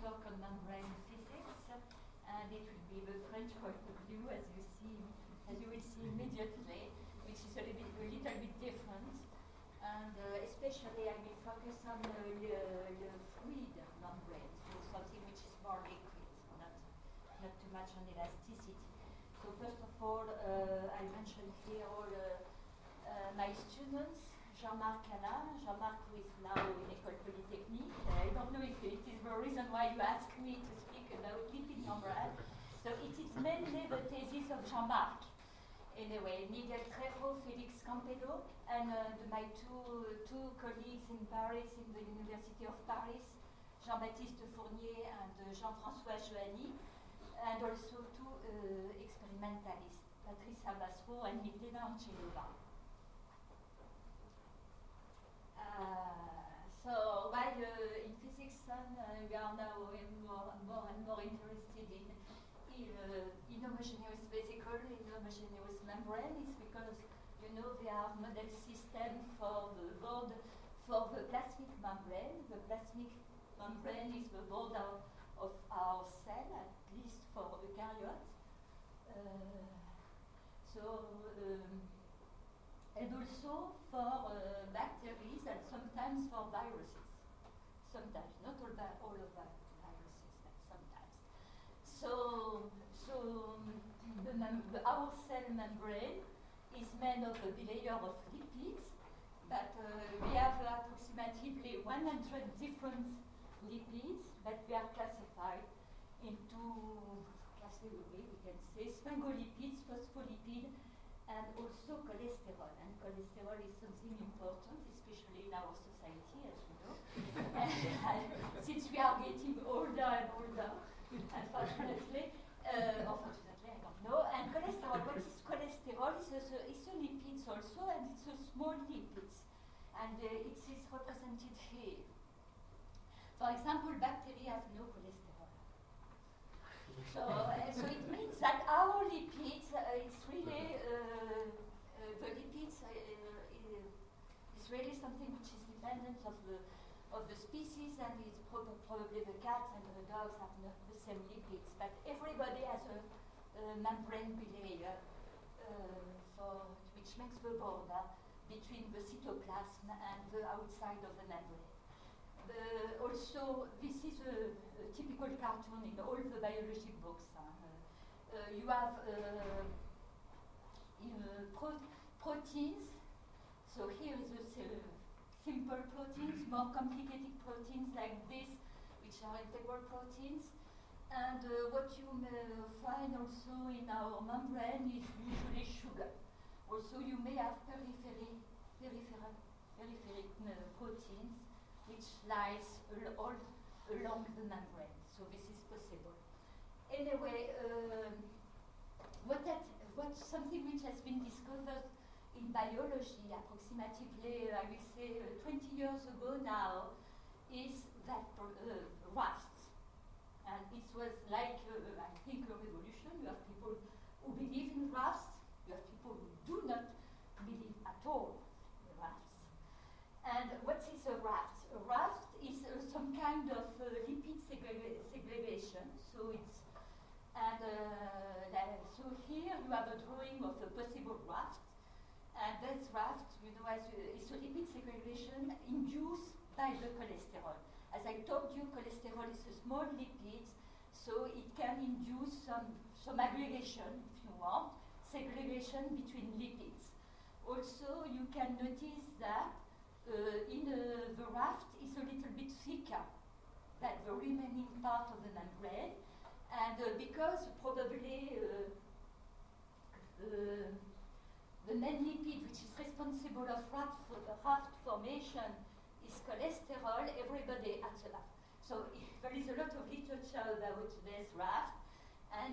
talk on membrane physics, and it will be the French point of view, as you will see immediately, which is a little bit different. And especially, I will focus on the fluid membrane, so something which is more liquid, not too much on elasticity. So first of all, I mentioned here all my students. Jean-Marc Alain, Jean-Marc who is now in École Polytechnique. I don't know if it is the reason why you asked me to speak about lipid membrane. So it is mainly the thesis of Jean-Marc. Anyway, Miguel Trejo, Félix Campello, and my two colleagues in Paris, in the University of Paris, Jean-Baptiste Fournier and Jean-François Joanny, and also two experimentalists, Patricia Bassereau and Milena Angelova. So while in physics, we are now more and more interested in inhomogeneous vesicle, inhomogeneous membrane, is because there are model systems for the board for the plasmic membrane. The plasmic membrane is the border of our cell, at least for eukaryotes. And also for bacteria and sometimes for viruses. Sometimes, not all of viruses, but sometimes. So our cell membrane is made of a bilayer of lipids, but we have approximately 100 different lipids that we are classified into, we can say, sphingolipids, phospholipids, and also cholesterol. And cholesterol is something important, especially in our society, as you know. Since we are getting older and older, unfortunately, or fortunately, I don't know. And cholesterol, what is cholesterol? It's a lipids also, and it's a small lipids. And it is represented here. For example, bacteria have no cholesterol. So it means that our lipids, it's really, the lipids is really something which is dependent of the species, and it's probably the cats and the dogs have not the same lipids, but everybody has a membrane bilayer which makes the border between the cytoplasm and the outside of the membrane. Also, this is a typical cartoon in all the biology books. You have proteins. So here is a simple proteins, more complicated proteins like this, which are integral proteins. And what you may find also in our membrane is usually sugar. Also, you may have peripheral proteins, which lies all along the membrane. So this is possible. Anyway, what's something which has been discovered in biology approximately, I will say 20 years ago now, is that rafts. And it was like, I think, a revolution. You have people who believe in rafts. You have people who do not believe at all in rafts. And what is a raft? A raft is some kind of lipid segregation. So it's so here you have a drawing of a possible raft, and that raft, is a lipid segregation induced by the cholesterol. As I told you, cholesterol is a small lipid, so it can induce some aggregation, if you want, segregation between lipids. Also, you can notice that the raft is a little bit thicker than the remaining part of the membrane, and because probably the main lipid which is responsible of raft formation is cholesterol, everybody has a raft. So there is a lot of literature about this raft, and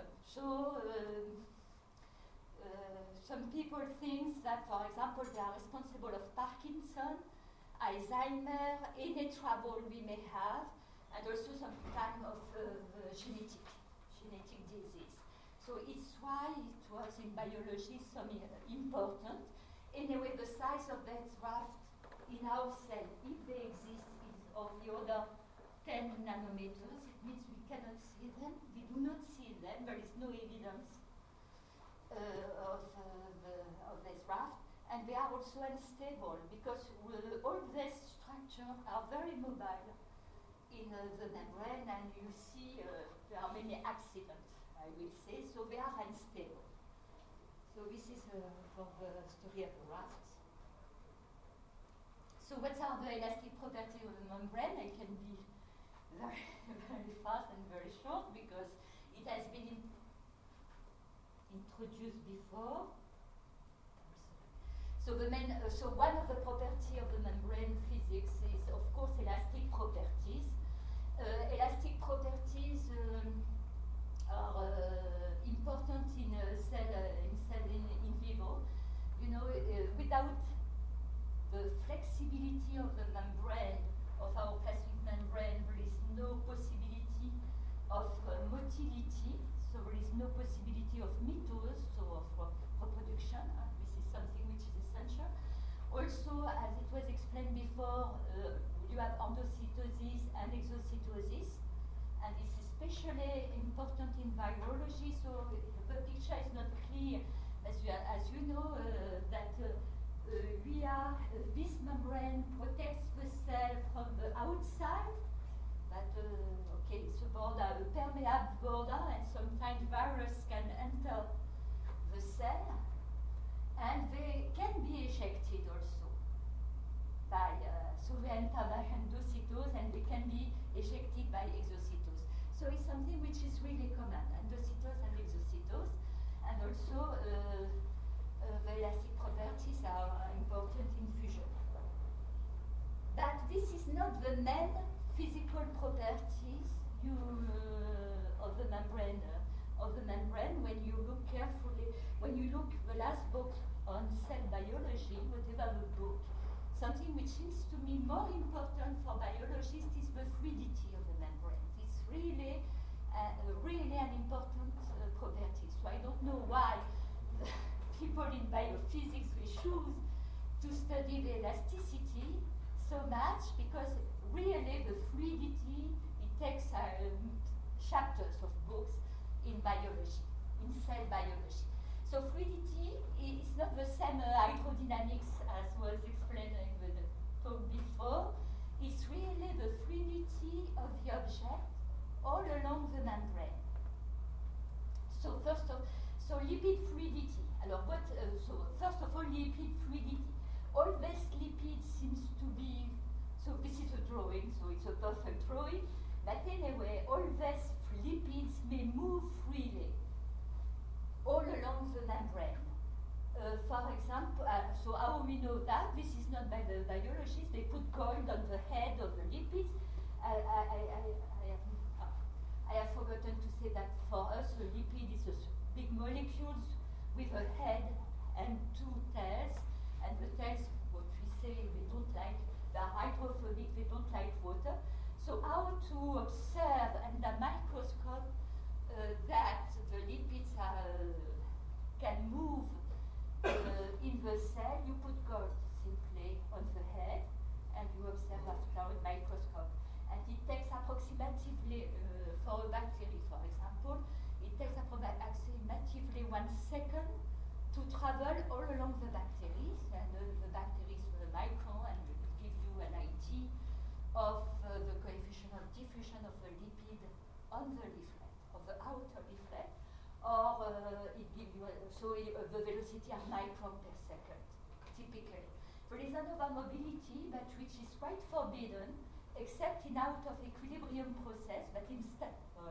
some people think that, for example, they are responsible of Parkinson, Alzheimer, any trouble we may have, and also some kind of genetic disease. So it's why it was in biology so important. Anyway, the size of that raft in our cell, if they exist, is of the order 10 nanometers. It means we cannot see them. We do not see them. There is no evidence of this raft. And they are also unstable because all these structures are very mobile in the membrane, and you see there are many accidents, I will say, so they are unstable. So this is for the story of the rafts. So what are the elastic properties of the membrane? I can be very, very fast and very short because it has been introduced before. So so one of the properties of the membrane physics is, of course, elastic properties. Elastic properties are important in cell in vivo. You know, without the flexibility of the membrane, of our plastic membrane, there is no possibility of motility. So there is no possibility of mitose, so of reproduction. This is something which is essential. Also, as it was explained before, you have endocytosis and exocytosis, and this is especially important in virology. So the picture is not clear, as you know, that this membrane protects the cell from the outside. That okay, it's a border, a permeable border, and sometimes virus can enter the cell. And they can be ejected also by, so they enter by endocytose and they can be ejected by exocytose. So it's something which is really common, endocytose and exocytose. And also the elastic properties are important in fusion. But this is not the main physical properties of the membrane. When you look carefully, when you look the last book on cell biology, whatever the book, something which seems to me more important for biologists is the fluidity of the membrane. It's really an important property. So I don't know why people in biophysics we choose to study the elasticity so much, because really the fluidity, it takes chapters of books in biology, in cell biology. So fluidity is not the same hydrodynamics as was explained in the talk before. It's really the fluidity of the object all along the membrane. So lipid fluidity. So first of all, lipid fluidity. All this lipid seems to be, so this is a drawing, so it's a perfect drawing. But anyway, all these lipids may move freely all along the membrane. For example, so how we know that? This is not by the biologists. They put gold on the head of the lipids. I have forgotten to say that for us, a lipid is a big molecules with a head and two tails. And the tails, what we say, they don't like, they are hydrophobic, they don't like water. So how to observe under microscope that the lipids can move in the cell? You put gold simply on the head and you observe after with microscope. And it takes approximately, for a bacteria for example, it takes approximately 1 second to travel all along the bacteria. And the bacteria is the micron, and it will give you an idea of the coefficient of diffusion of the lipid on the leaflet, of the outer leaflet, or it gives you, the velocity of micron per second, typically. There is another mobility, but which is quite forbidden, except in out of equilibrium process, but instead,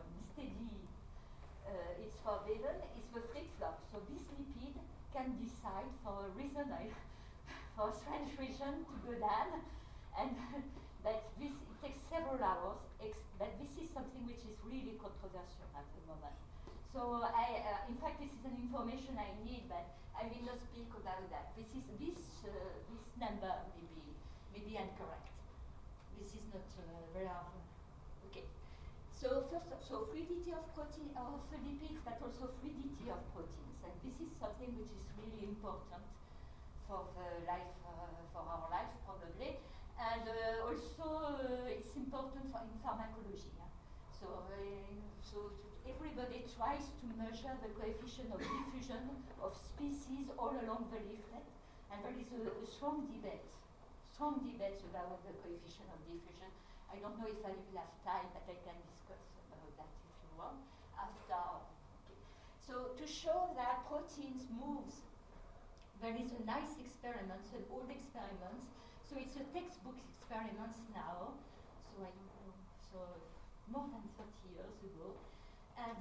it's forbidden, is the flip-flop. So this lipid can decide, for a reason, for a strange reason, to go down, and but it takes several hours, but this is something which is really controversial at the moment. So in fact, this is an information I need, but I will not speak about that. This number may be incorrect. This is not very okay. So fluidity of protein of lipids, but also fluidity of proteins, and this is something which is really important for the life, for our life probably. And also, it's important in pharmacology. Yeah? So everybody tries to measure the coefficient of diffusion of species all along the leaflet, and there is a strong debate about the coefficient of diffusion. I don't know if I will have time, but I can discuss about that if you want after. Okay. So to show that proteins moves, there is a nice experiment, an old experiment. So it's a textbook experiment now. So I don't know. So more than 30 years ago, and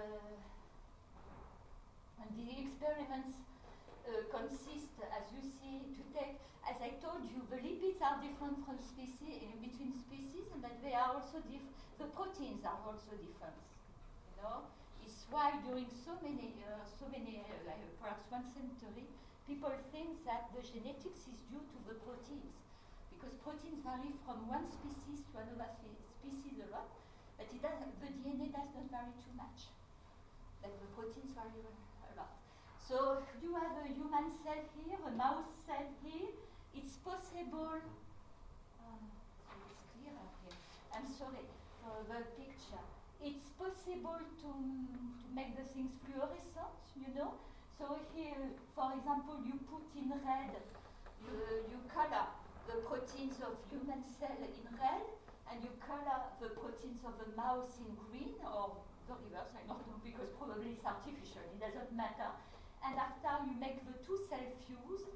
the experiments consist, as you see, to take, as I told you, the lipids are different from between species, and that they are also the proteins are also different. You know, it's why during so many years, perhaps 1 century, people think that the genetics is due to the proteins, because proteins vary from one species to another species a lot, but the DNA does not vary too much. But the proteins vary a lot. So you have a human cell here, a mouse cell here. It's possible. So it's clearer here. I'm sorry for the picture. It's possible to make the things fluorescent, you know. So here, for example, you put in red, you color the proteins of human cell in red, and you color the proteins of the mouse in green, or the reverse, I don't know, because probably it's artificial, it doesn't matter. And after you make the two cells fuse,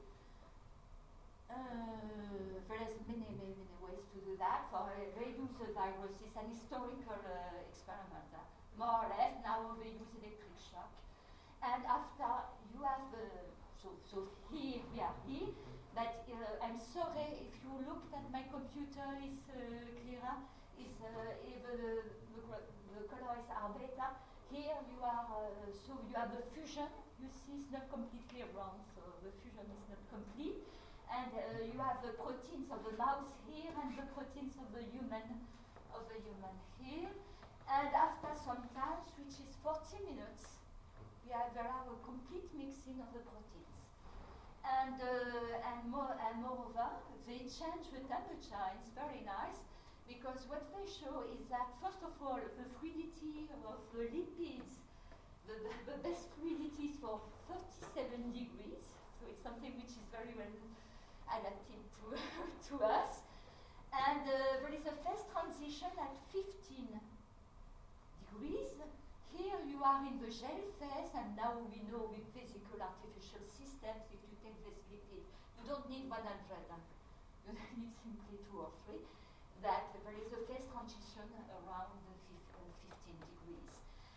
there is many ways to do that. For they use the virus, it's an historical experiment, more or less. Now they use electric shock. And after you have so here we are here, but I'm sorry if you looked at my computer is clearer. Is the colors are better. Here you are so you have the fusion. You see it's not completely wrong, so the fusion is not complete. And you have the proteins of the mouse here and the proteins of the human here. And after some time, which is 40 minutes, there are a complete mixing of the proteins. And moreover, they change the temperature. It's very nice, because what they show is that, first of all, the fluidity of the lipids, the best fluidity is for 37 degrees, so it's something which is very well adapted to us. And there is a phase transition at 15 degrees. Here you are in the gel phase, and now we know with physical artificial systems, if you take this lipid, you don't need 100, you need simply 2 or 3, that there is a phase transition around 15 degrees.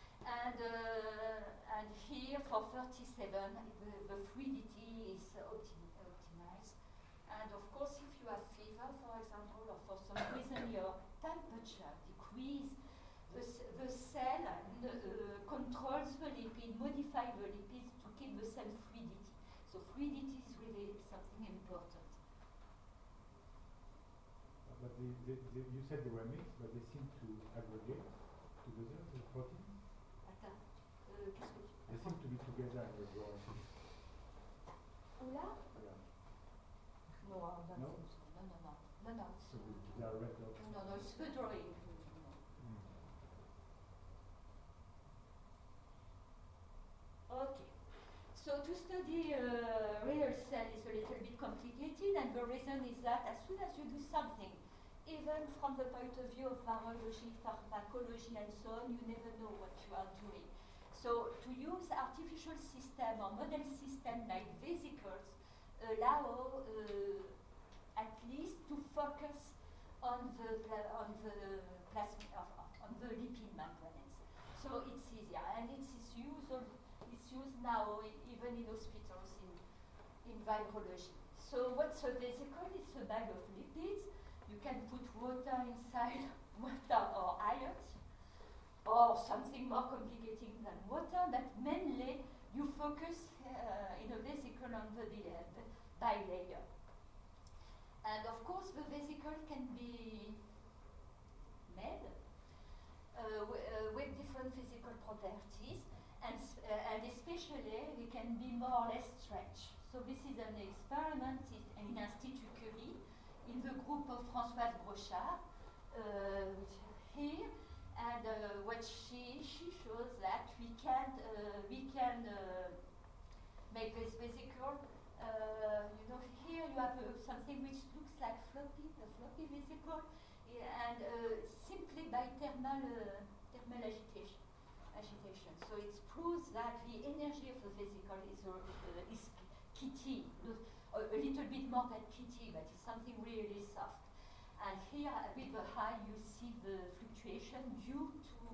And here for 37, the fluidity is optimized. And of course, if you have fever, for example, or for some reason your temperature decreases, the cell controls the lipid, modifies the lipids to keep the cell fluidity. So fluidity is really something important. But you said they were mixed, but they seem to aggregate together, the proteins? They seem to be together as well. Oula? Yeah. No, I don't No? think so. No. So they are red dots? No, it's the drawing. Okay. So to study real cell is a little bit complicated, and the reason is that as soon as you do something, even from the point of view of virology, pharmacology, and so on, you never know what you are doing. So to use artificial system or model system like vesicles allow at least to focus on the lipid membranes. So it's easier, and it's used now even in hospitals in virology. So what's a vesicle? It's a bag of lipids. You can put water inside, water or ions, or something more complicated than water, but mainly you focus in a vesicle on the bilayer. And of course the vesicle can be made with different physical properties, and especially they can be more or less stretched. So this is an experiment in Institut Curie in the group of Françoise Brochard, here, and what she shows that we can make this vesicle. Here you have something which looks like a floppy vesicle, and simply by thermal agitation. So it proves that the energy of the vesicle is kitty, a little bit more than kitty, but it's something really soft. And here with the high, you see the fluctuation due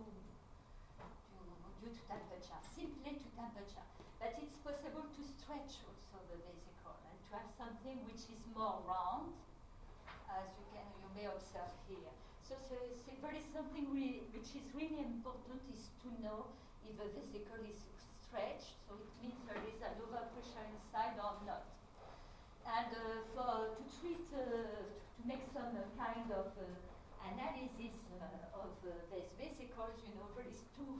to temperature, simply to temperature. But it's possible to stretch also the vesicle and to have something which is more round, as you may observe here. So there is something which is really important is to know if the vesicle is stretched, so it means there is an overpressure inside or not. And to make some kind of analysis of these vesicles, there is two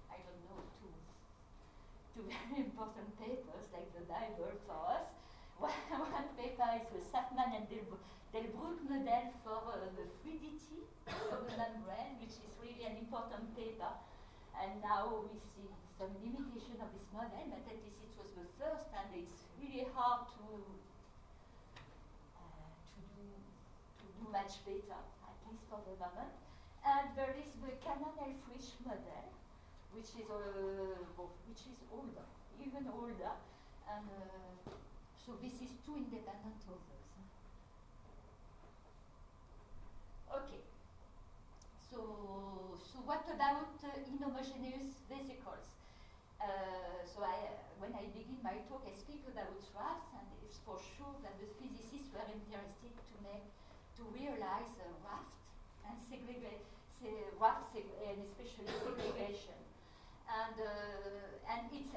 very important papers, like the Bible for us. One paper is the Safman and Delbrück model for the fluidity of the membrane, which is really an important paper. And now we see some limitation of this model, but at least it was the first, and it's really hard to do much better, at least for the moment. And there is the Cannon-Elfrich model, which is older, even older. And so this is two independent authors. Okay. So what about inhomogeneous vesicles? When I begin my talk, I speak about rafts, and it's for sure that the physicists were interested to realize raft and and especially segregation. And it's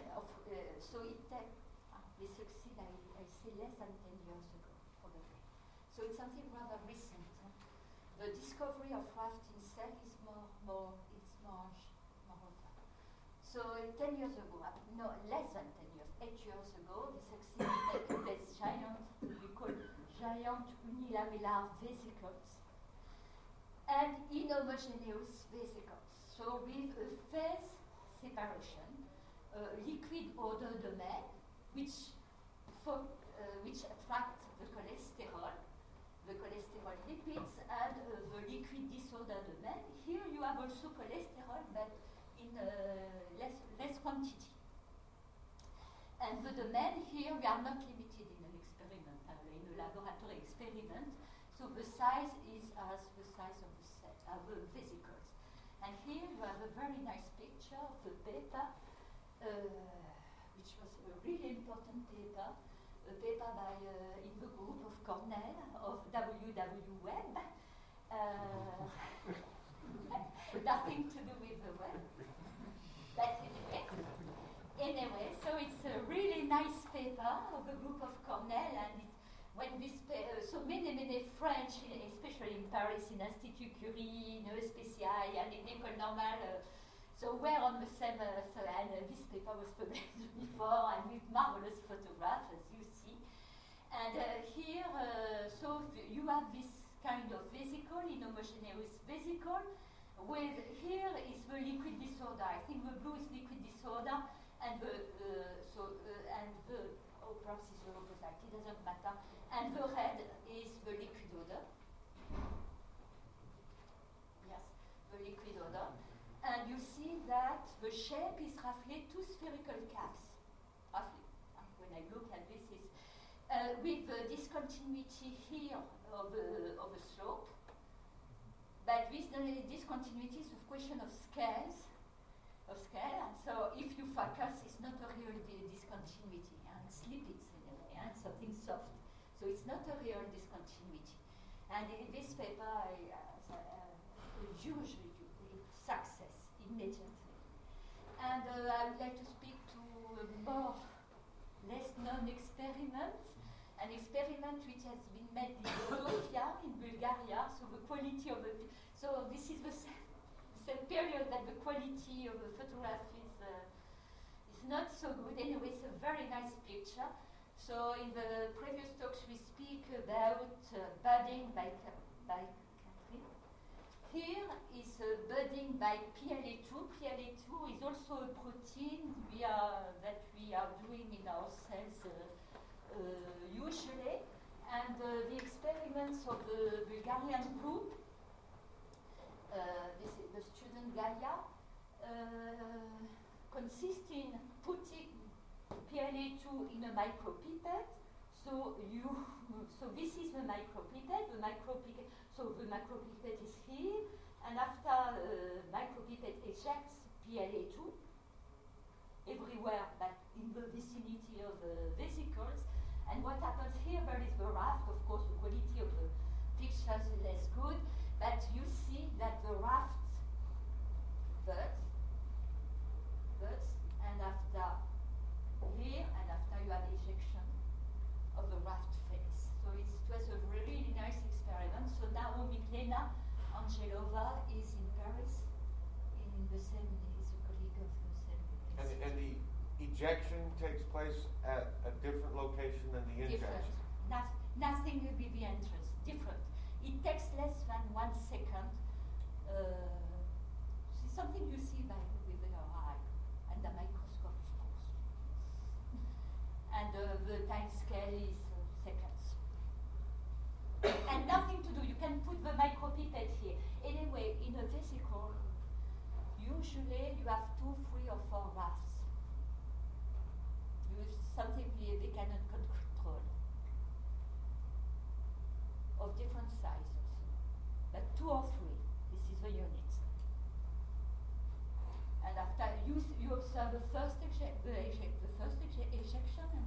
they succeed. I say less than 10 years ago, probably. So it's something rather recent. The discovery of raft in cell is more older. So 10 years ago, no, less than 10 years, 8 years ago, they succeeded to make these giant unilamellar vesicles and inhomogeneous vesicles. So with a phase separation, liquid odor domain, which attract the cholesterol lipids, and the liquid disorder domain. Here you have also cholesterol, but in less quantity. And the domain here, we are not limited in an experiment, in a laboratory experiment. So the size is as the size of the vesicles. And here you have a very nice picture of the paper, which was a really important paper, a paper by in the group of Cornell, of W.W. Webb. Nothing to do with the web. But anyway, so it's a really nice paper of a group of Cornell, and so many French, especially in Paris, in Institut Curie, in ESPCI, and in École Normale, so we're on the same, and this paper was published before, and with marvelous photographs, as you see. And here, so you have this kind of vesicle, inhomogeneous vesicle, with here is the liquid disorder. I think the blue is liquid disorder, and perhaps it's the opposite, it doesn't matter. And the red is the liquid odor. Yes, the liquid odor. And you see that the shape is roughly two spherical caps. Roughly, when I look at this, is with the discontinuity here of the slope. But this discontinuity is a question of scale. So if you focus, it's not a real discontinuity, and slippage anyway, and something soft. So it's not a real discontinuity. And in this paper, I huge success immediately. And I would like to speak to a less known experiment, an experiment which has been made in Sofia, in Bulgaria. So the quality of so this is the same period that the quality of the photograph is not so good. Anyway, it's a very nice picture. So in the previous talks we speak about budding by Catherine. Here is budding by PLA2. PLA2 is also a protein that we are doing in our cells usually. And the experiments of the Bulgarian group, this is the student Gaia, consist in putting PLA2 in a micropipette. So this is the micropipette. So the micropipette is here, and after micropipette ejects PLA2 everywhere, but in the vicinity of the vesicles. And what happens here? There is the raft. Of course, the quality of the pictures is less good, but you see that the raft buds, and after here, and after you have ejection of the raft face. So it was a really nice experiment. So now Miklena Angelova is in Paris, is a colleague of the same. And the ejection takes place at a different location than the injection? Nothing will be the entrance. Different. It takes less than 1 second. It's something you see with your eye and the microscope, of course. And the time scale is seconds. And nothing to do. You can put the micropipette here. Anyway, in a vesicle, usually you have 2, 3, or 4 rafts. Something they cannot control, of different sizes, but 2 or 3. This is the unit. And after you observe the first ejection, and the second ejection, and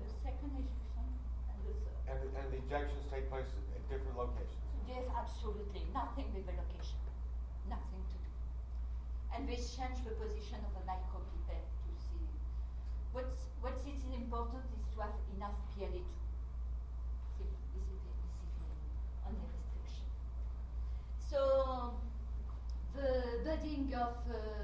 the third. And the ejections take place at different locations. Yes, absolutely nothing with the location, nothing to do. And they change the position of the micropipette to see. What is important is to have enough PLA2. This is the only restriction. So the budding of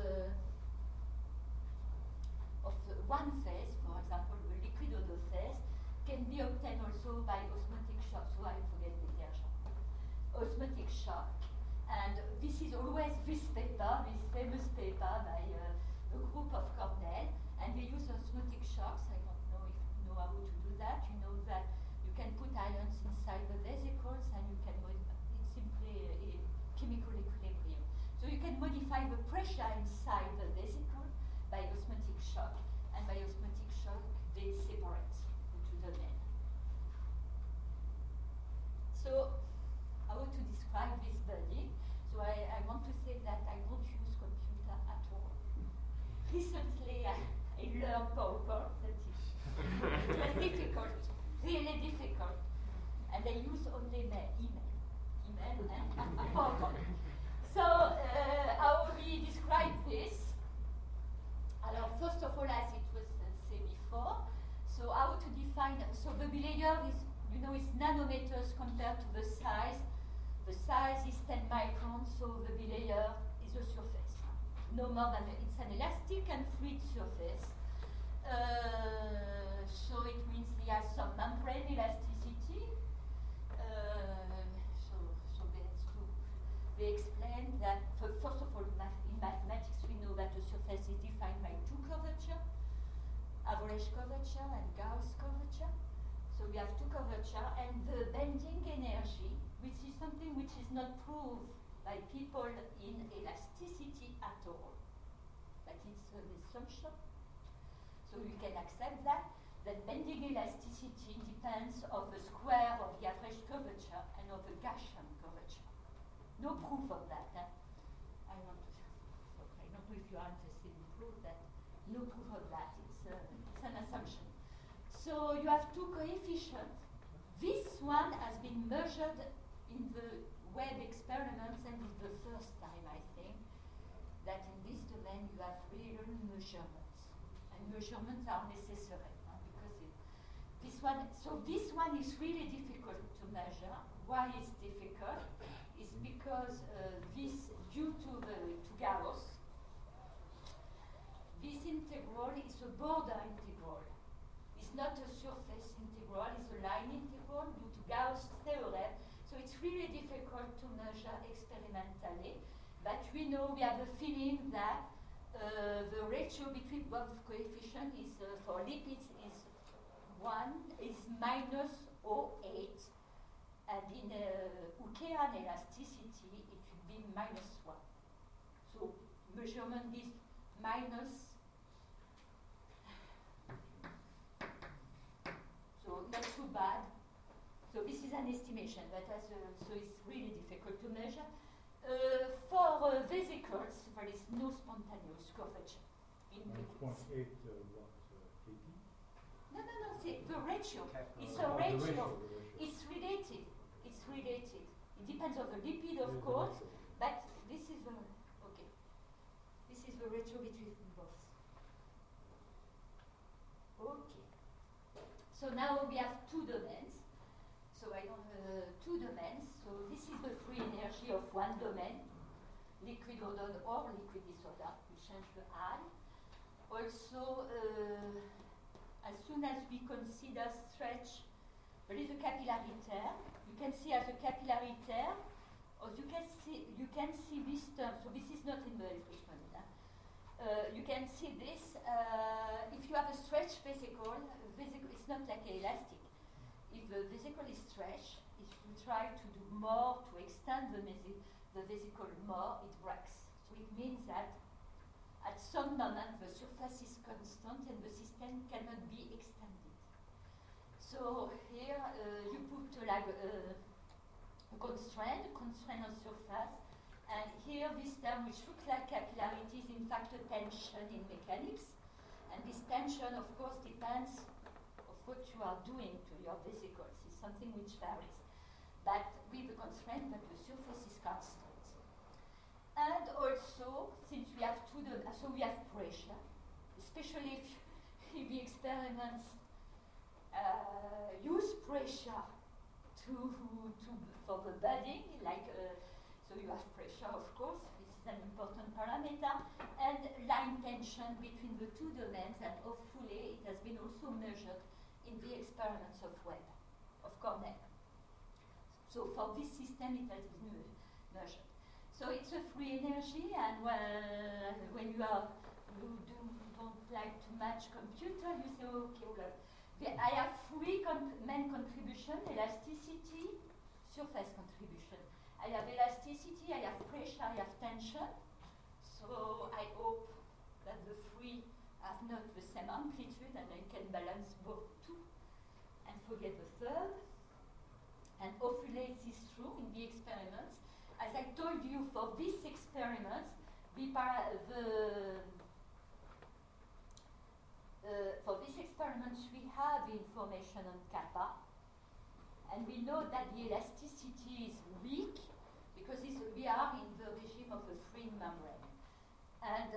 one phase, for example, the liquid odor phase, can be obtained also by osmotic shock. So I forget the term. Osmotic shock. And this is always this paper, this famous paper by a group of Cornell. And they use osmotic shocks. I don't know if you know how to do that. You know that you can put ions inside the vesicles, and you can it's simply a chemical equilibrium. So you can modify the pressure inside the vesicle by osmotic shock, and by osmotic shock they separate the 2 domains. So how to describe this body? So I want to say that I don't use computer at all. Recently I learned PowerPoint. That is it was difficult, really difficult, and I use only email and PowerPoint. So how we describe this? Alors, first of all, as it was said before, so how to define? So the bilayer is, is nanometers compared to the size. The size is 10 microns, so the bilayer is a surface. No more than it's an elastic and fluid surface. So it means it has some membrane elasticity. So they explain that first of all, in mathematics we know that a surface is defined by 2 curvatures, average curvature and Gauss curvature. So we have 2 curvature, and the bending energy, which is something which is not proved by people in elasticity at all, but it's an assumption. So you can accept that bending elasticity depends on the square of the average curvature and of the Gaussian curvature. No proof of that. I don't know if you are interested in proof that. No proof of that. It's an assumption. So you have 2 coefficients. This one has been measured in the Webb experiments, and it's the first time, I think, that in this domain you have real measurements. And measurements are necessary because this one is really difficult to measure. Why it's difficult? Is because this, due to Gauss, this integral is a border integral. It's not a surface integral, it's a line integral due to Gauss' theorem. So it's really difficult to measure experimentally. But we know, we have a feeling that the ratio between both coefficients is, for lipids is minus 0.8. And in Ukean elasticity, it will be minus 1. So measurement is minus. So not too bad. So this is an estimation, but so it's really difficult to measure. For vesicles, there is no spontaneous curvature in liquids. 0.8 what, kT? No, see, the ratio. It's a The ratio. ratio. It's related. It's related. It depends on the lipid, of course, but this is the okay. This is the ratio between both. Okay. So now we have two domains. So I don't two domains. So this is the free energy of one domain, liquid odor or liquid disorder. We change the I. Also, as soon as we consider stretch, there is a capillary tear. You can see as a capillary tear, or you can see this term. So this is not in the Frischmann. You can see this. If you have a stretch vesicle, it's not like elastic. If the vesicle is stretched, if you try to do more, to extend the vesicle more, it breaks. So it means that at some moment the surface is constant and the system cannot be extended. So here you put like a constraint on surface, and here this term which looks like capillarity is in fact a tension in mechanics, and this tension of course depends of what you are doing to your vesicles. It's something which varies, but with the constraint that the surface is constant. And also, since we have so we have pressure, especially if the experiments use pressure for the budding, like so you have pressure, of course. This is an important parameter, and line tension between the two domains, and hopefully it has been also measured in the experiments of Webb, of Cornell. So for this system, it has been measured. So it's a free energy, and when you don't like to match computer, you say, okay, well, I have three main contribution: elasticity, surface contribution. I have elasticity, I have pressure, I have tension. So I hope that the three have not the same amplitude, and I can balance both two and forget the third. And hopefully this is true in the experiments. As I told you, for these experiments, for these experiments, we have information on kappa, and we know that the elasticity is weak because we are in the regime of a free membrane. And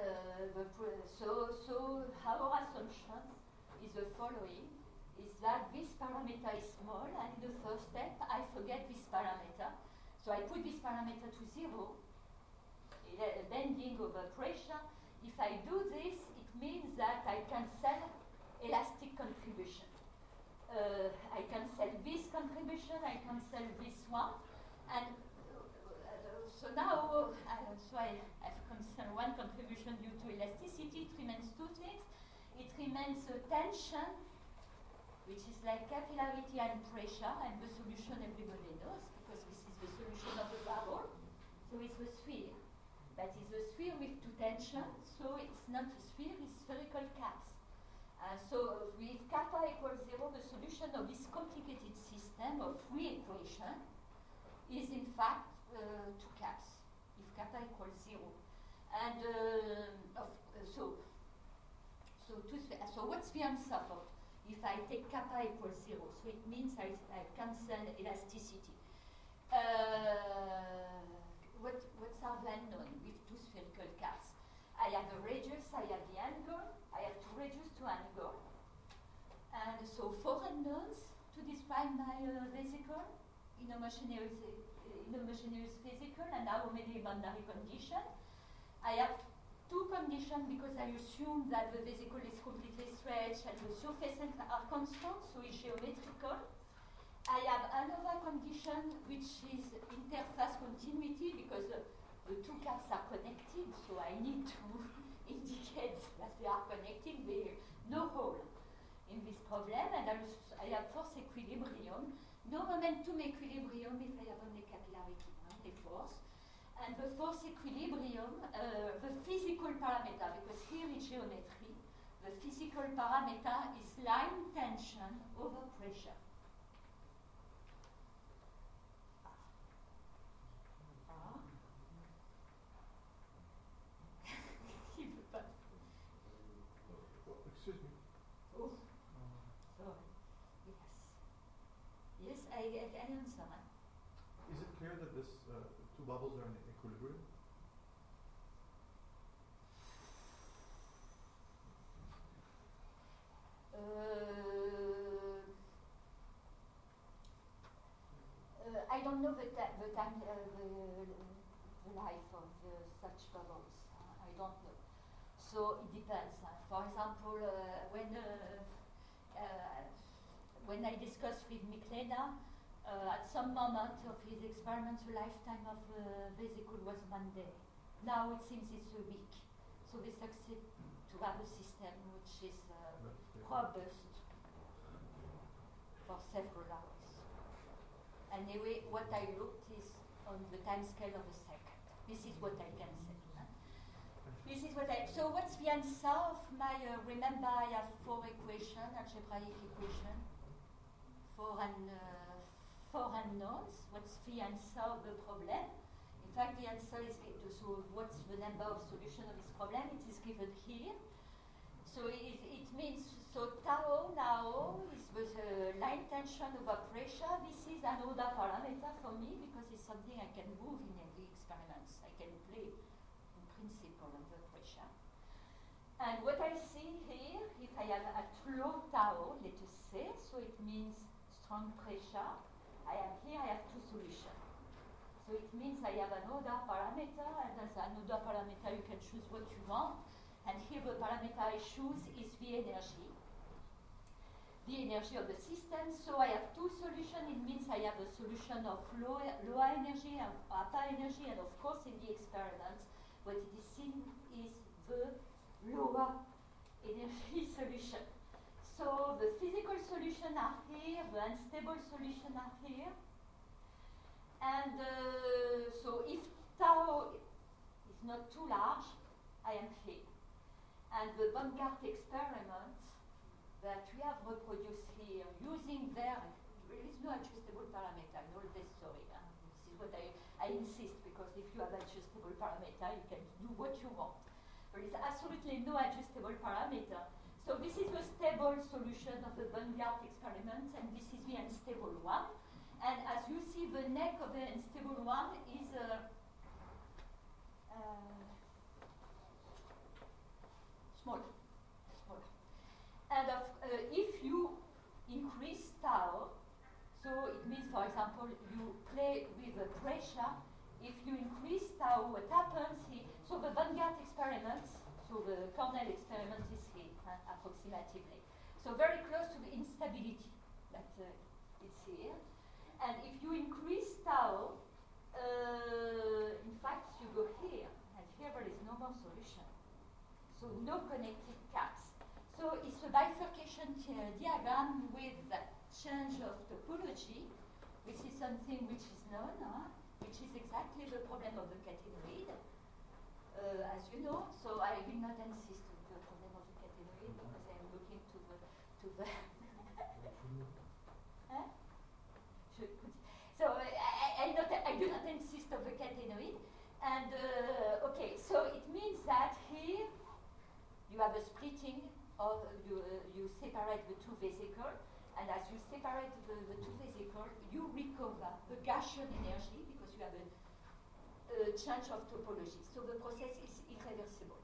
so our assumption is the following: is that this parameter is small, and in the first step, I forget this parameter. So I put this parameter to 0, bending over pressure. If I do this, it means that I cancel elastic contribution. I cancel this contribution, I cancel this one. And so now, I have canceled one contribution due to elasticity. It remains two things. It remains tension, which is like capillarity and pressure, and the solution everybody knows, because this is the solution of the barrel. So it's a sphere. That is a sphere with two tensions, so it's not a sphere, it's spherical caps. So with kappa equals 0, the solution of this complicated system of three equations is in fact two caps, if kappa equals 0. And so what's the answer for if I take kappa equals 0? So it means I cancel elasticity. What's our unknown with two spherical caps? I have a radius, I have the angle, I have to reduce to angle. And so 4 unknowns to describe my vesicle in a homogeneous vesicle, and now many boundary condition. I have two conditions because I assume that the vesicle is completely stretched and the surfaces are constant, so it's geometrical. I have another condition which is interface continuity because the two caps are connected, so I need to indicate that they are connected. There is no hole in this problem, and I have force equilibrium, no momentum equilibrium if I have only capillarity, only force. And the force equilibrium, the physical parameter, because here is geometry, the physical parameter is line tension over pressure. Excuse me. Oh, sorry. Yes. Yes, I answer. Is it clear that this two bubbles are in equilibrium? I don't know the life of such bubbles. I don't know. So it depends. For example, when I discussed with Miklena, at some moment of his experiments, the lifetime of the vesicle was 1 day. Now it seems it's a week. So they succeed to have a system which is robust for several hours. Anyway, what I looked is on the time scale of a second. This is what I can say. This is what so what's the answer of my, remember I have 4 equations, algebraic equation, 4 unknowns. What's the answer of the problem? In fact, the answer is, so what's the number of solution of this problem? It is given here. So it means, so tau now is with line tension over pressure. This is an order parameter for me because it's something I can move in every experiments. I can play in principle on the pressure. And what I see here, if I have at low tau, let us say, so it means strong pressure, I have 2 solutions. So it means I have an order parameter, and as an order parameter you can choose what you want. And here the parameter I choose is the energy of the system. So I have 2 solutions. It means I have a solution of lower energy and upper energy, and of course in the experiments what it is seen is the lower energy solution. So the physical solutions are here, the unstable solutions are here. And so if tau is not too large, I am here. And the Baumgart experiment that we have reproduced here using there is no adjustable parameter in all this story. This is what I insist, because if you have adjustable parameter, you can do what you want. There is absolutely no adjustable parameter. So this is the stable solution of the Baumgart experiment, and this is the unstable one. And as you see, the neck of the unstable one is smaller. And if you increase tau, so it means, for example, you play with the pressure. If you increase tau, what happens here? So the Baumgart experiment, so the Cornell experiment is here, approximately. So very close to the instability that it's here. And if you increase tau, in fact, you go here, and here there is no more solution. So no connected caps. So it's a bifurcation diagram with change of topology, which is something which is known, which is exactly the problem of the catenoid, as you know. So I will not insist on the problem of the catenoid because I am looking to the So I do not insist on the catenoid. And okay, so it means that here you have a splitting of you separate the 2 vesicles, and as you separate the 2 vesicles, you recover the Gaussian energy because you have a change of topology. So the process is irreversible.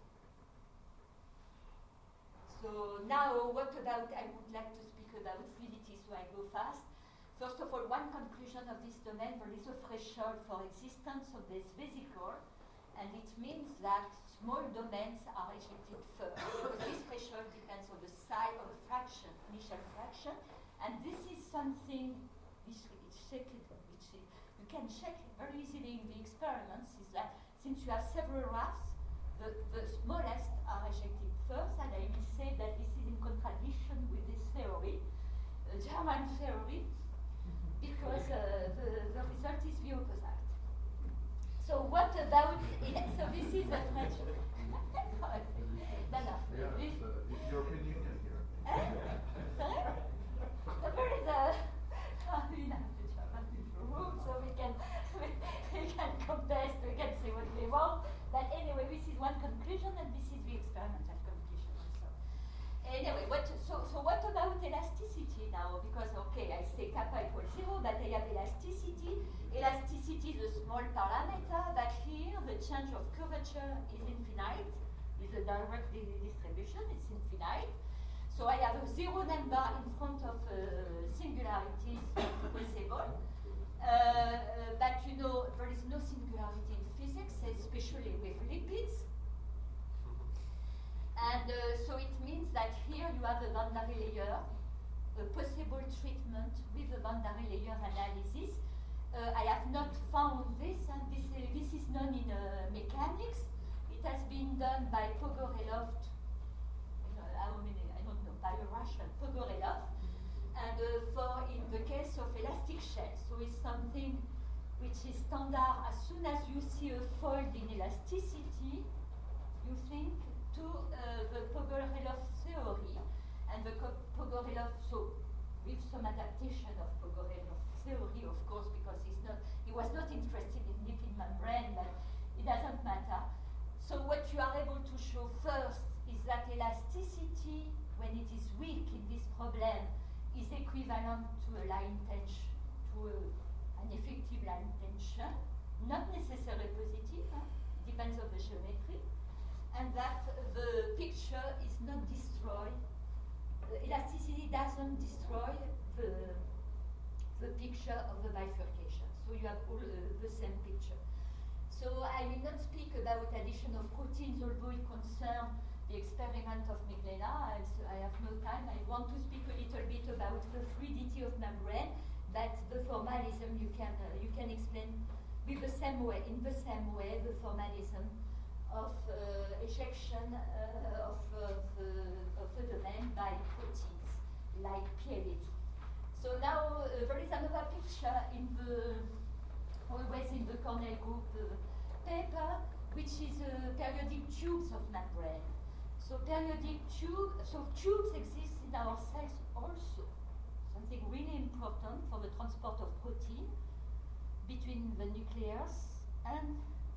So now, what about? I would like to speak about fluidity, so I go fast. First of all, one conclusion of this domain: there is a threshold for existence of this vesicle, and it means that small domains are ejected first. Because this threshold depends on the size of the fraction, initial fraction, and this is something which you can check very easily in the experiments, is that since you have several rafts, the smallest are ejected first, and I will say that this is in contradiction with this theory, German theory, because the result is the opposite. So what about, so this is a French, no, Yeah, it's European Union here. Sorry? So there is a, we have the German room, so we can contest, we can say what we want. But anyway, this is one conclusion, and this is the experimental conclusion also. Anyway, so what about elasticity now? Because, okay, I say kappa equals 0, but I have elasticity. Elasticity is a small parameter, but here the change of curvature is infinite. With a direct distribution, it's infinite. So I have a 0 number in front of singularities possible. But you know, there is no singularity in physics, especially with lipids. And so it means that here you have a boundary layer, a possible treatment with a boundary layer analysis. I have not found this, and this is known in mechanics. It has been done by Pogorelov, I don't know, by a Russian, Pogorelov. And for in the case of elastic shells, so it's something which is standard. As soon as you see a fold in elasticity, you think to the Pogorelov theory, and the Pogorelov, so with some adaptation of Pogorelov theory, of course, because he was not interested in lipid membrane, but it doesn't matter. So what you are able to show first is that elasticity, when it is weak in this problem, is equivalent to a line tension, to an effective line tension, not necessarily positive, it depends on the geometry, and that the picture is not destroyed. Elasticity doesn't destroy the picture of the bifurcation. So you have all the same picture. So I will not speak about addition of proteins, although it concerns the experiment of Meglena. I have no time. I want to speak a little bit about the fluidity of membrane, but the formalism you can explain with the same way, in the same way, the formalism of ejection of a domain by proteins like PLA2. So now there is another picture always in the Cornell group paper, which is periodic tubes of membrane. So tubes exist in our cells also. Something really important for the transport of protein between the nucleus and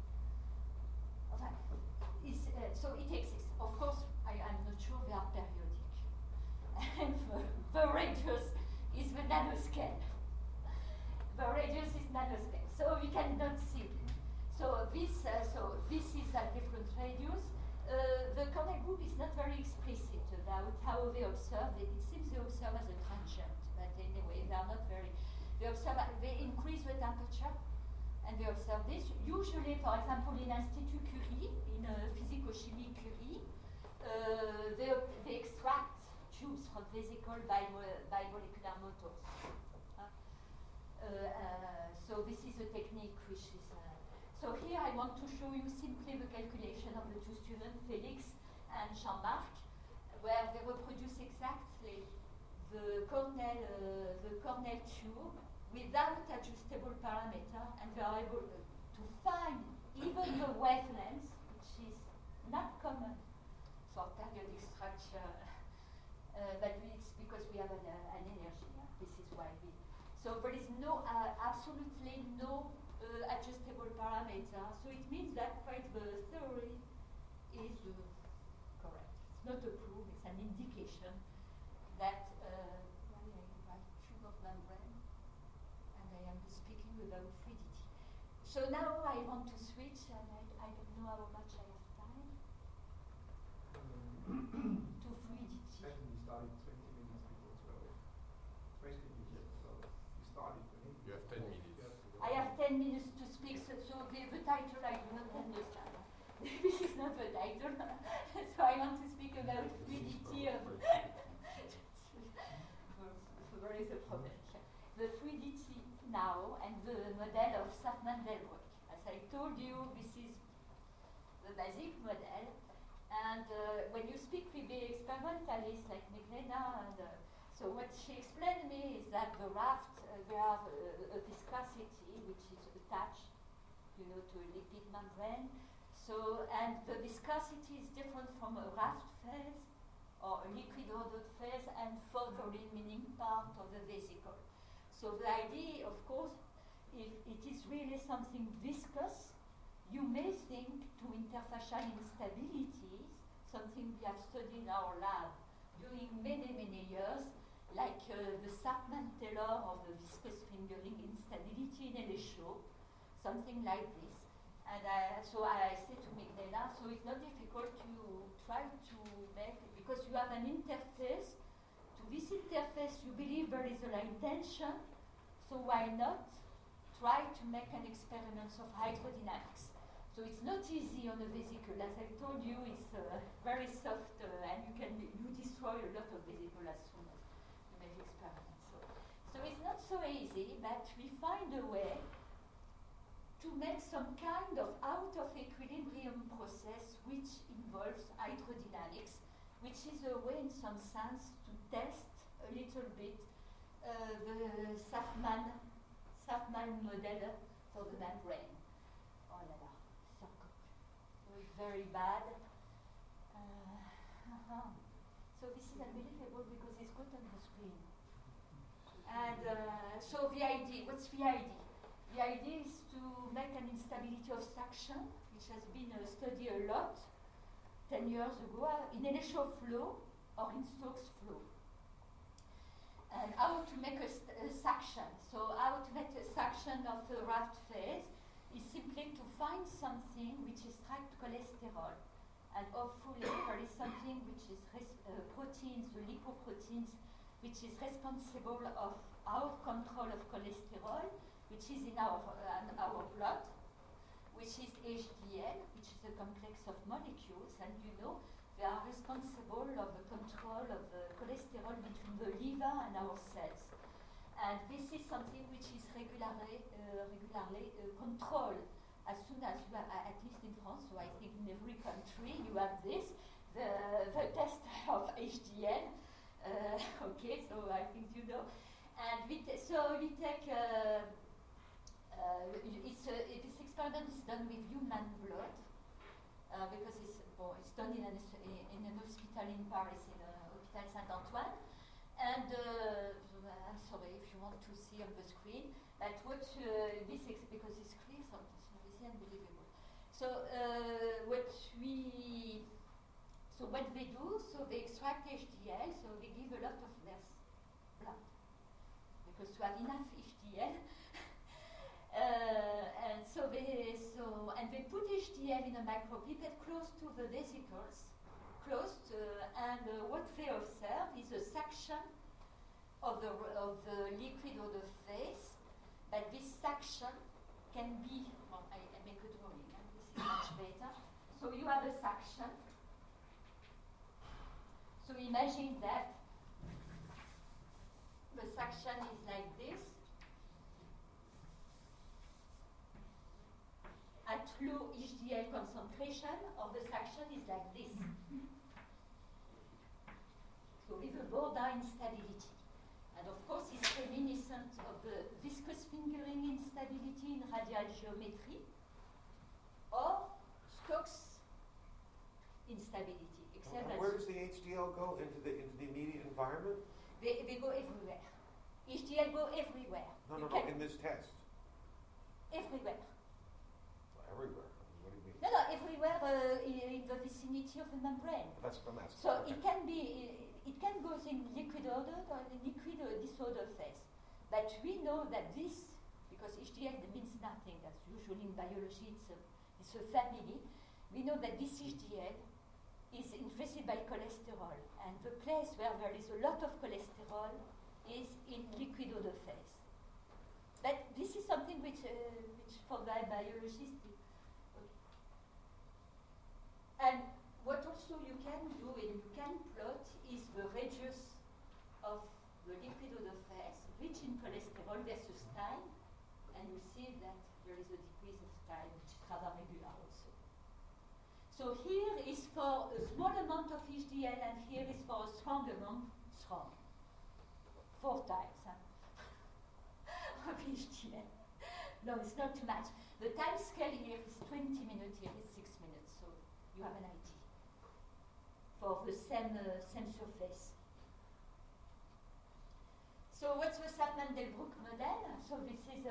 so it exists. Of course, I'm not sure they are periodic. And the radius is the nanoscale. The radius is nanoscale, so we cannot see. So this is a different radius. The Cornell group is not very explicit about how they observe it. It seems they observe as a transient, but anyway, they are not very. They increase the temperature, and they observe this. Usually, for example, in Institut Curie, in Physico-Chimie Curie, they extract tubes from vesicle by molecular motors. So this is a technique which is. So here I want to show you simply the calculation of the two students, Felix and Jean-Marc, where they reproduce exactly the Cornell tube without adjustable parameter, and they are able to find even the wavelength, which is not common for periodic structure, but it's because we have an energy. This is why we. So there is no absolutely no adjustable parameter. So it means that the theory is correct. It's not a proof, it's an indication that tube of membrane, and I am speaking about fluidity. So now I want to switch, and I don't know how much I have time, to fluidity. I think we started 20 minutes before 12. Basically, so we started. You have 10 minutes. I have 10 minutes to speak, so the title I do not understand. This is not the title. I don't know. So I want to speak about fluidity of. Where is the problem? The fluidity now and the model of Saffman-Delbruck. As I told you, this is the basic model. And when you speak with the experimentalists like Meglena, and so what she explained me is that the raft, they have a viscosity which is attached, to a lipid membrane. So, and the viscosity is different from a raft phase or a liquid ordered phase and for the remaining part of the vesicle. So the idea, of course, if it is really something viscous, you may think to interfacial instabilities, something we have studied in our lab during many, many years, like the Saffman-Taylor of the viscous fingering instability in LSO, something like this. And so I said to Meglena, so it's not difficult to try to make, because you have an interface. To this interface, you believe there is a line tension, so why not try to make an experiment of hydrodynamics? So it's not easy on a vesicle. As I told you, it's very soft, and you destroy a lot of vesicle as soon as you make the experiment. So it's not so easy, but we find a way to make some kind of out of equilibrium process which involves hydrodynamics, which is a way in some sense to test a little bit the Saffman model for the membrane. Oh la la, so it's very bad. So this is unbelievable because it's good on the screen. And so the idea, what's the idea? The idea is to make an instability of suction, which has been studied a lot 10 years ago in LSO flow or in Stokes flow. And how to make a suction. So how to make a suction of the raft phase is simply to find something which extracts cholesterol. And hopefully there is something which is proteins, the lipoproteins, which is responsible of our control of cholesterol, which is in our blood, which is HDL, which is a complex of molecules, and they are responsible of the control of the cholesterol between the liver and our cells. And this is something which is regularly controlled as soon as you have, at least in France, so I think in every country you have this, the test of HDL. Okay, so I think you know. And we take this experiment is done with human blood because it's done in an hospital in Paris, in Hôpital Saint-Antoine. And I'm sorry if you want to see on the screen, but what because it's clear, so it's unbelievable. So what they do, so they extract HDL, so they give a lot of less blood because to have enough HDL. And they put HDL in a micropipette close to the vesicles, and what they observe is a suction of the liquid or the phase, but this suction can be, I make a drawing, this is much better. So you have a suction. So imagine that the suction is like this. At low HDL concentration, or the suction is like this. So with a border instability. And of course, it's reminiscent of the viscous fingering instability in radial geometry, or Stokes instability. Except where does the HDL go? Into the immediate environment? They go everywhere. HDL go everywhere. No, in this test. Everywhere. Everywhere. What do you mean? No, everywhere in the vicinity of the membrane. That's what I'm asking. So okay. It can go in liquid ordered or in liquid or disordered phase. But we know that this, because HDL means nothing, as usual in biology, it's a family. We know that this HDL is increased by cholesterol, and the place where there is a lot of cholesterol is in liquid order phase. But this is something which for biologists, okay. And And you see that there is a decrease of time, which is rather regular also. So here is for a small amount of HDL, and here is for a strong amount, strong. 4 times of HDL. No, it's not too much. The time scale here is 20 minutes, here is 6 minutes, so you have an idea for the same surface. So what's the Saffman-Delbruck model? So this is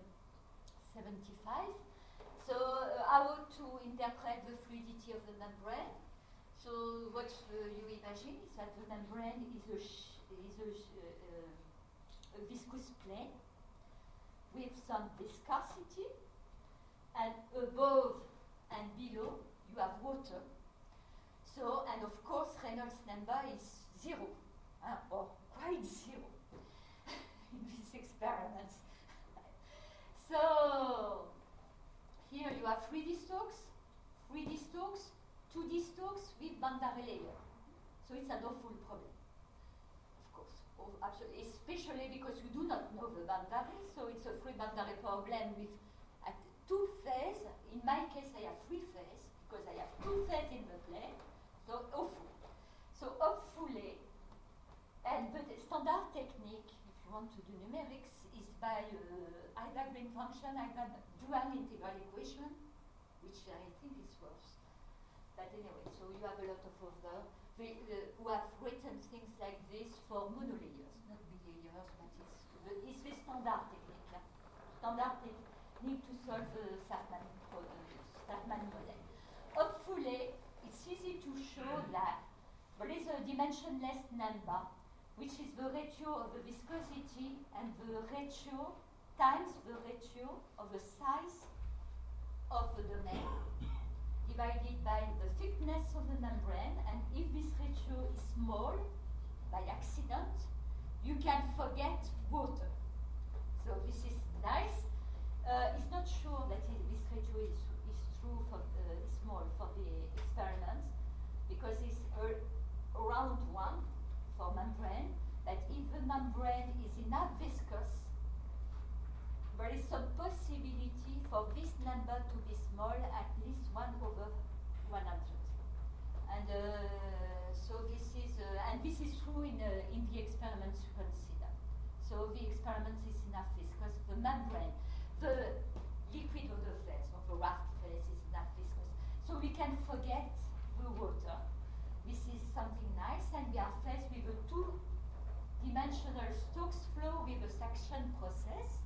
75. So how to interpret the fluidity of the membrane? So what you imagine is that the membrane is a viscous plane with some viscosity, and above and below you have water. So, and of course Reynolds number is 0, or quite 0 in these experiments. So here you have 3D Stokes, 2D Stokes with boundary layer. So it's an awful problem, of course. Oh, absolutely, especially because you do not know the boundary, so it's a free boundary problem with at 2 phase. In my case, I have 3 phase because I have 2 phase in the plane. So awful. So hopefully, and the standard technique, if you want to do numerics, is by either green function, either dual integral equation, which I think is worse. But anyway, so you have a lot of other who have written things like this for monolayers, not bilayers, but it's the standard technique. Standard technique to solve the Saffman model. Hopefully, it's easy to show that there is a dimensionless number, which is the ratio of the viscosity and the ratio times the ratio of the size of the domain divided by the thickness of the membrane. And if this ratio is small, by accident, you can forget water. So this is nice. It's not sure that this ratio is true for small for the experiments, because it's around 1 for membrane, that if the membrane is enough viscous, there is some possibility for this number to be small, at least 1/100. And so this is, and this is true in the experiments you consider. So the experiment is enough viscous, the membrane, the liquid of the phase, of the raft phase is enough viscous. So we can forget the water. This is something nice, and we are faced with a 2-dimensional Stokes flow with a suction process.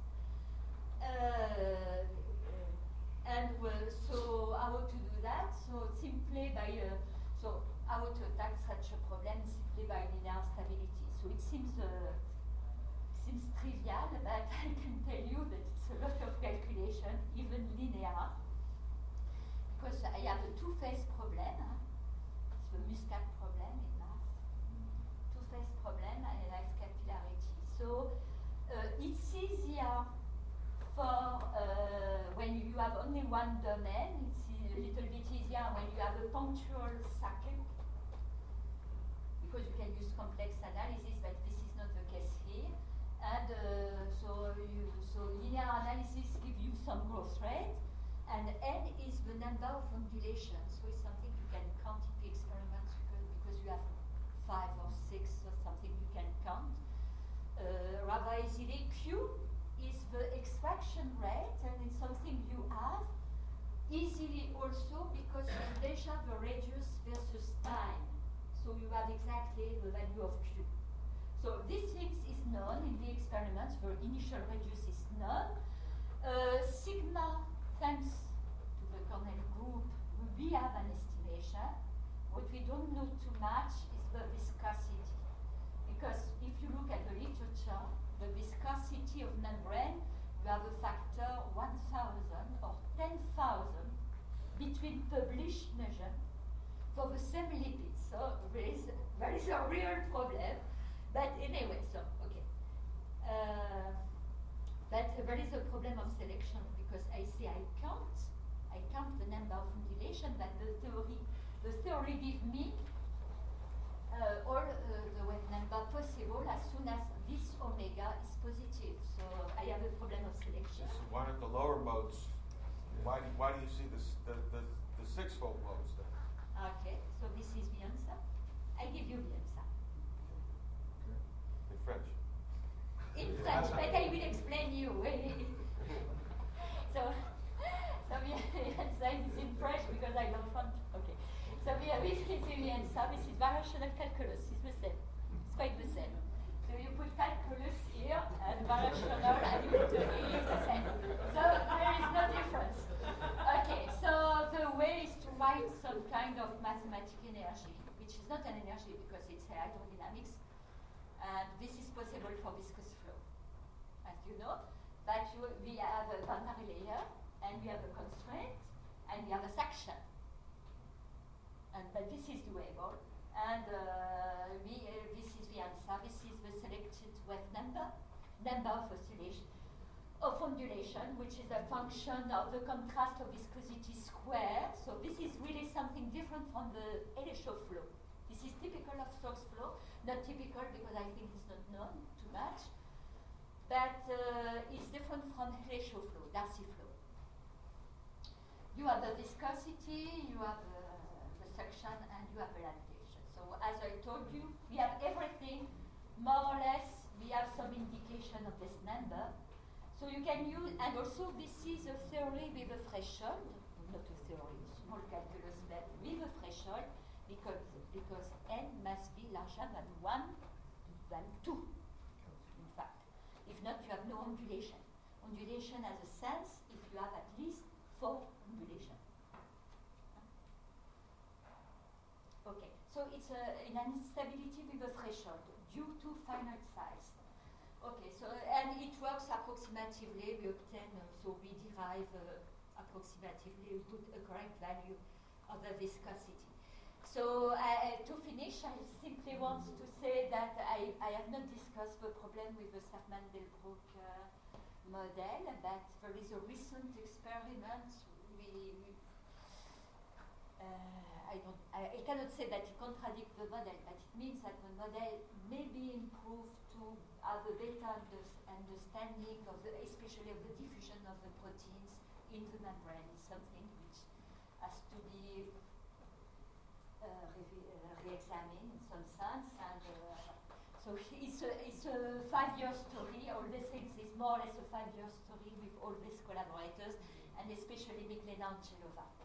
So how to do that? So simply by, so how to attack such a problem simply by linear stability. So it seems trivial, but I can tell you that it's a lot of calculation, even linear, because I have a 2-phase problem. It's the Muscat problem in math. 2-phase problem, and I have capillarity. So it's easier for when you have only one domain. It's a little bit easier when you have a punctual cycle, because you can use complex analysis, but this is not the case here. And so linear analysis gives you some growth rate, and n is the number of undulations. So it's something you can count in the experiments, because you have 5 or 6 or something you can count. Rather easily, Q is the extraction rate, and it's something you have easily also because you measure the radius versus time. So you have exactly the value of Q. So this thing is known in the experiments. The initial radius is known. Sigma, thanks to the Cornell group, we have an estimation. What we don't know too much is the viscosity. Because if you look at the literature, the viscosity of membrane, you have a factor 1,000 or 10,000 between published measure for the same lipids. So there is a real problem. But anyway, so, okay. But there is a problem of selection, because I say I count the number of undulation, but the theory gives me all the wavelength number possible as soon as this omega is positive. So I have a problem of selection. So why aren't the lower modes? Why do you see the six-fold modes then? Okay, so this is the answer. I give you the answer. In French. In French, but I will explain you. so the answer is in French because I don't want. Okay. So this is the answer. This is variational calculus. It's the same. It's quite the same. So you put calculus here and variational and you put the E is the same. So there is no difference. Okay, so the way is to write some kind of mathematical energy, which is not an energy because it's hydrodynamics. And this is possible for viscous flow, as you know. But we have a boundary layer, and we have a constraint, and we have a section. But this is doable. And this is the answer. This is the selected wave number of oscillation, of undulation, which is a function of the contrast of viscosity square. So this is really something different from the Elisha flow. This is typical of Stokes flow, not typical because I think it's not known too much, but it's different from Elisha flow, Darcy flow. You have the viscosity, you have the suction, and you have the lactation. So as I told you, we have everything, more or less, we have some indication of this number. So you can use, and also this is a theory with a threshold, not a theory, small calculus, but with a threshold, because n must be larger than 1 than 2, in fact. If not, you have no undulation. Undulation has a sense if you have at least 4 undulation. Okay, so it's an instability with a threshold due to finite size. Okay, so and it works approximatively. We obtain, so we derive approximatively, we put a correct value of the viscosity. So to finish, I simply want to say that I have not discussed the problem with the Saffman-Delbruck model, but there is a recent experiment. I cannot say that it contradicts the model, but it means that the model may be improved to have a better understanding of especially of the diffusion of the proteins in the membrane. It's something which has to be re-examined in some sense, and so it's a 5-year story. All these things is more or less a 5-year story with all these collaborators, and especially Miglena Angelova.